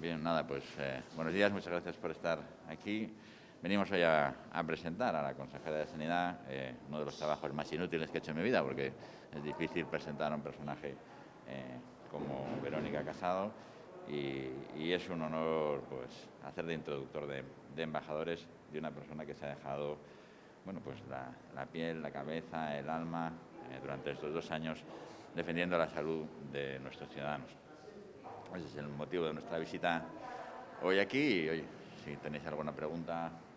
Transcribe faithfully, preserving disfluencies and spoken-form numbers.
Bien, nada, pues eh, buenos días, muchas gracias por estar aquí. Venimos hoy a, a presentar a la consejera de Sanidad eh, uno de los trabajos más inútiles que he hecho en mi vida, porque es difícil presentar a un personaje eh, como Verónica Casado y, y es un honor pues, hacer de introductor de, de embajadores de una persona que se ha dejado bueno, pues la, la piel, la cabeza, el alma eh, durante estos dos años defendiendo la salud de nuestros ciudadanos. Ese es el motivo de nuestra visita hoy aquí y, oye, si tenéis alguna pregunta,